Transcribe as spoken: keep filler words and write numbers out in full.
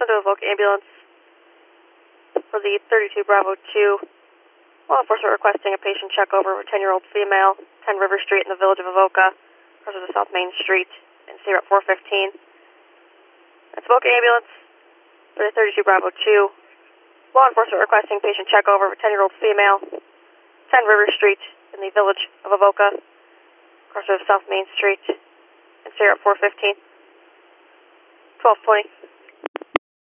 to Evoke ambulance for the thirty-two Bravo two. Law enforcement requesting a patient check over of a ten-year-old female, ten River Street in the village of Avoca, across the South Main Street, and C R four fifteen. That's Evoke ambulance for the thirty-two Bravo two. Law enforcement requesting patient check over of a ten-year-old female, ten River Street in the village of Avoca, across the South Main Street, and C R four fifteen. twelve twenty.